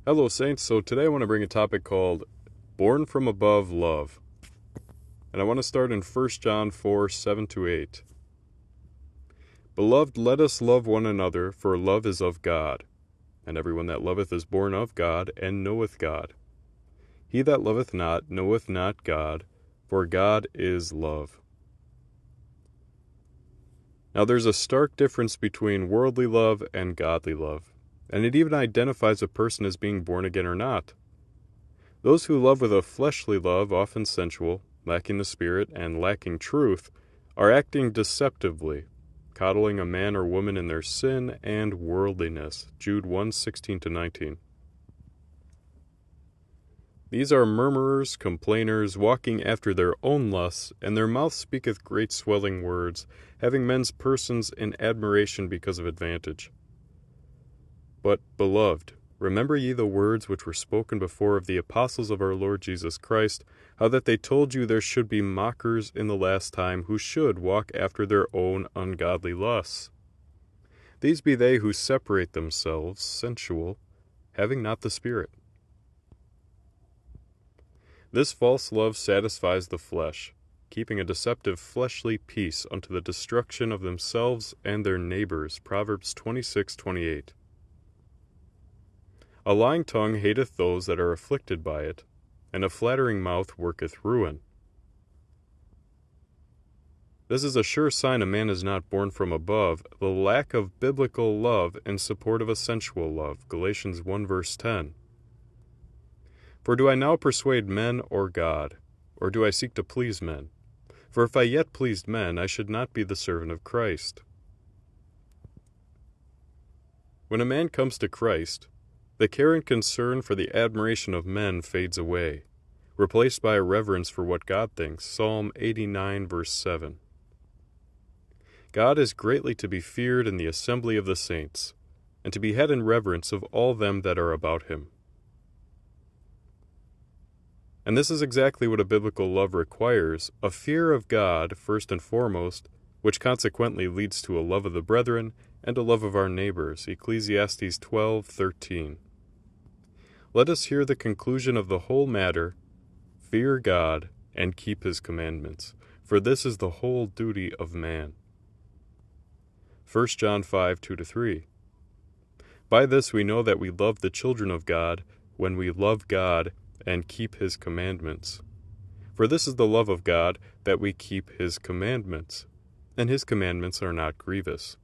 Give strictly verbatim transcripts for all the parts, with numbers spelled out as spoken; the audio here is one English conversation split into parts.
Hello, Saints. So today I want to bring a topic called Born from Above Love. And I want to start in First John four, seven to eight. Beloved, let us love one another, for love is of God. And everyone that loveth is born of God, and knoweth God. He that loveth not knoweth not God, for God is love. Now there's a stark difference between worldly love and godly love, and it even identifies a person as being born again or not. Those who love with a fleshly love, often sensual, lacking the Spirit, and lacking truth, are acting deceptively, coddling a man or woman in their sin and worldliness. Jude one, sixteen to nineteen. These are murmurers, complainers, walking after their own lusts, and their mouth speaketh great swelling words, having men's persons in admiration because of advantage. But, beloved, remember ye the words which were spoken before of the apostles of our Lord Jesus Christ, how that they told you there should be mockers in the last time, who should walk after their own ungodly lusts. These be they who separate themselves, sensual, having not the Spirit. This false love satisfies the flesh, keeping a deceptive fleshly peace unto the destruction of themselves and their neighbors. Proverbs twenty-six, twenty-eight. A lying tongue hateth those that are afflicted by it, and a flattering mouth worketh ruin. This is a sure sign a man is not born from above, the lack of biblical love in support of a sensual love. Galatians one, verse ten. For do I now persuade men or God, or do I seek to please men? For if I yet pleased men, I should not be the servant of Christ. When a man comes to Christ, the care and concern for the admiration of men fades away, replaced by a reverence for what God thinks. Psalm eighty-nine, verse seven. God is greatly to be feared in the assembly of the saints, and to be had in reverence of all them that are about him. And this is exactly what a biblical love requires, a fear of God first and foremost, which consequently leads to a love of the brethren and a love of our neighbors. Ecclesiastes twelve, thirteen. Let us hear the conclusion of the whole matter: fear God and keep his commandments, for this is the whole duty of man. First John five, two to three. By this we know that we love the children of God, when we love God and keep his commandments. For this is the love of God, that we keep his commandments, and his commandments are not grievous.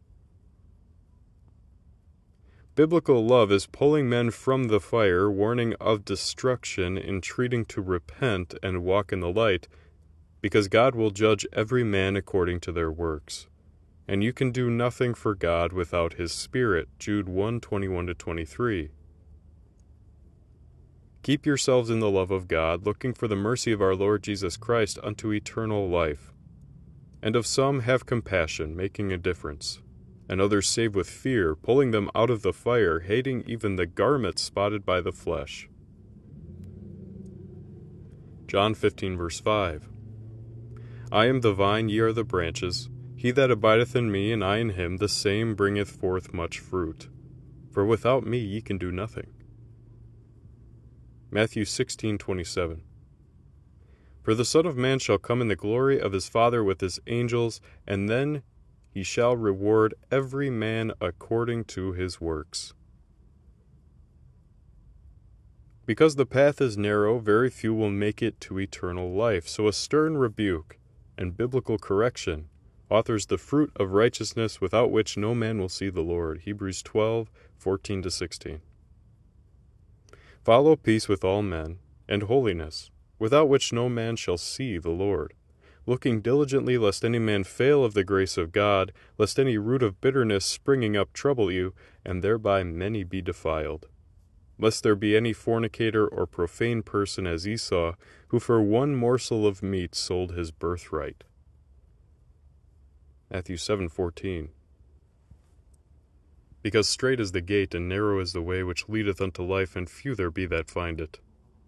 Biblical love is pulling men from the fire, warning of destruction, entreating to repent and walk in the light, because God will judge every man according to their works. And you can do nothing for God without his Spirit. Jude one, twenty-one to twenty-three. Keep yourselves in the love of God, looking for the mercy of our Lord Jesus Christ unto eternal life. And of some have compassion, making a difference, and others save with fear, pulling them out of the fire, hating even the garment spotted by the flesh. John fifteen, verse five. I am the vine, ye are the branches. He that abideth in me, and I in him, the same bringeth forth much fruit. For without me ye can do nothing. Matthew sixteen, twenty-seven. For the Son of Man shall come in the glory of his Father with his angels, and then he shall reward every man according to his works. Because the path is narrow, very few will make it to eternal life, so a stern rebuke and biblical correction authors the fruit of righteousness, without which no man will see the Lord. Hebrews twelve, fourteen to sixteen. Follow peace with all men, and holiness, without which no man shall see the Lord, looking diligently lest any man fail of the grace of God, lest any root of bitterness springing up trouble you, and thereby many be defiled. Lest there be any fornicator or profane person as Esau, who for one morsel of meat sold his birthright. Matthew seven, fourteen. Because strait is the gate, and narrow is the way which leadeth unto life, and few there be that find it.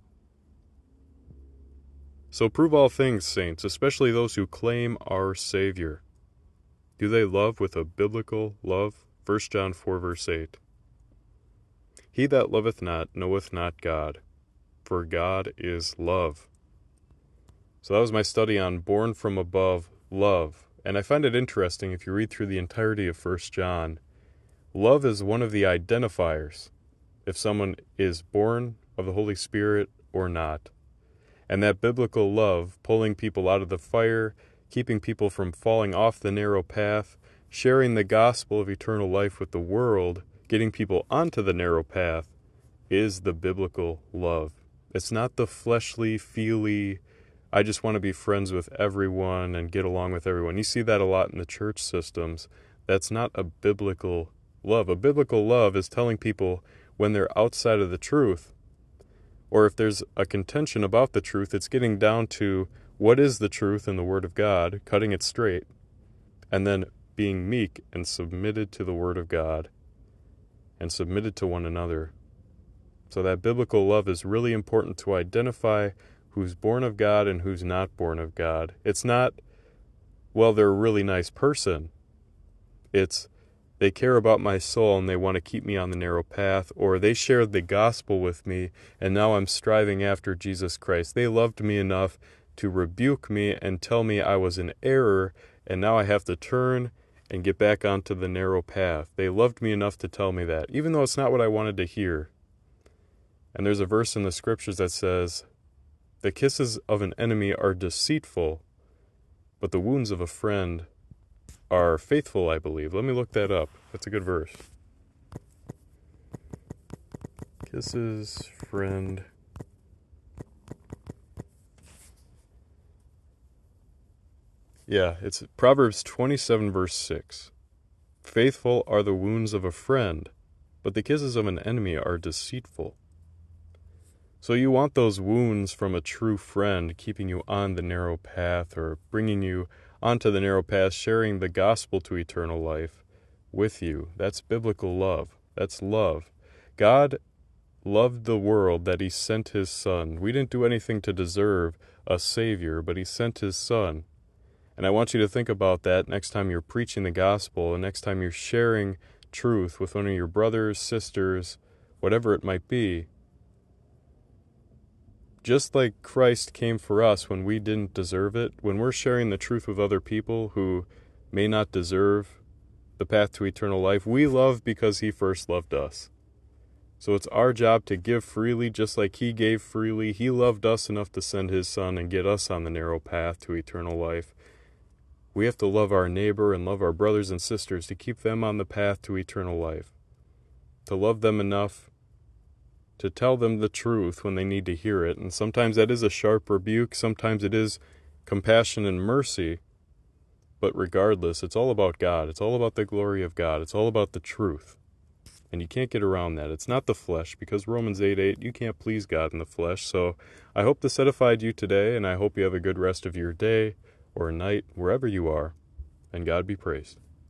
So prove all things, saints, especially those who claim our Savior. Do they love with a biblical love? First John four, verse eight. He that loveth not knoweth not God, for God is love. So that was my study on born from above, love. And I find it interesting if you read through the entirety of First John, love is one of the identifiers if someone is born of the Holy Spirit or not. And that biblical love, pulling people out of the fire, keeping people from falling off the narrow path, sharing the gospel of eternal life with the world, getting people onto the narrow path, is the biblical love. It's not the fleshly, feely, I just want to be friends with everyone and get along with everyone. You see that a lot in the church systems. That's not a biblical love. A biblical love is telling people when they're outside of the truth, or if there's a contention about the truth, it's getting down to what is the truth in the Word of God, cutting it straight, and then being meek and submitted to the Word of God and submitted to one another. So that biblical love is really important to identify who's born of God and who's not born of God. It's not, well, they're a really nice person. It's, they care about my soul and they want to keep me on the narrow path, or they shared the gospel with me and now I'm striving after Jesus Christ. They loved me enough to rebuke me and tell me I was in error, and now I have to turn and get back onto the narrow path. They loved me enough to tell me that, even though it's not what I wanted to hear. And there's a verse in the scriptures that says, the kisses of an enemy are deceitful, but the wounds of a friend are faithful, I believe. Let me look that up. That's a good verse. Kisses, friend. Yeah, it's Proverbs twenty-seven, verse six. Faithful are the wounds of a friend, but the kisses of an enemy are deceitful. So you want those wounds from a true friend keeping you on the narrow path, or bringing you onto the narrow path, sharing the gospel to eternal life with you. That's biblical love. That's love. God loved the world that he sent his son. We didn't do anything to deserve a savior, but he sent his son. And I want you to think about that next time you're preaching the gospel, and next time you're sharing truth with one of your brothers, sisters, whatever it might be. Just like Christ came for us when we didn't deserve it, when we're sharing the truth with other people who may not deserve the path to eternal life, we love because he first loved us. So it's our job to give freely, just like he gave freely. He loved us enough to send his son and get us on the narrow path to eternal life. We have to love our neighbor and love our brothers and sisters to keep them on the path to eternal life. To love them enough to tell them the truth when they need to hear it. And sometimes that is a sharp rebuke. Sometimes it is compassion and mercy. But regardless, it's all about God. It's all about the glory of God. It's all about the truth. And you can't get around that. It's not the flesh, because Romans eight eight, you can't please God in the flesh. So I hope this edified you today, and I hope you have a good rest of your day or night, wherever you are. And God be praised.